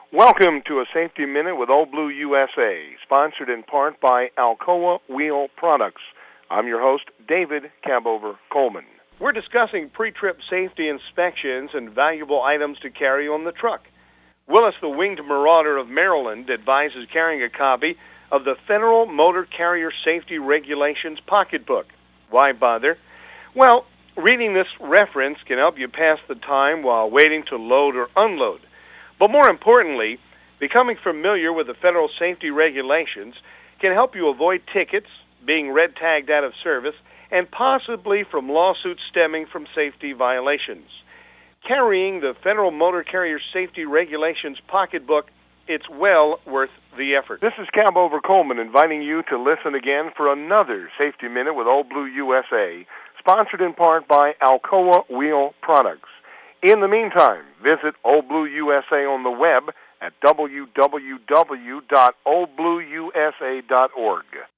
Welcome to a Safety Minute with Old Blue USA, sponsored in part by Alcoa Wheel Products. I'm your host, David Cabover Coleman. We're discussing pre-trip safety inspections and valuable items to carry on the truck. Willis, the Winged Marauder of Maryland, advises carrying a copy of the Federal Motor Carrier Safety Regulations Pocketbook. Why bother? Well, reading this reference can help you pass the time while waiting to load or unload. But more importantly, becoming familiar with the federal safety regulations can help you avoid tickets, being red tagged out of service, and possibly from lawsuits stemming from safety violations. Carrying the Federal Motor Carrier Safety Regulations Pocketbook, it's well worth the effort. This is Cabover Coleman inviting you to listen again for another Safety Minute with Old Blue USA, sponsored in part by Alcoa Wheel Products. In the meantime, visit Old Blue USA on the web at www.oldblueusa.org.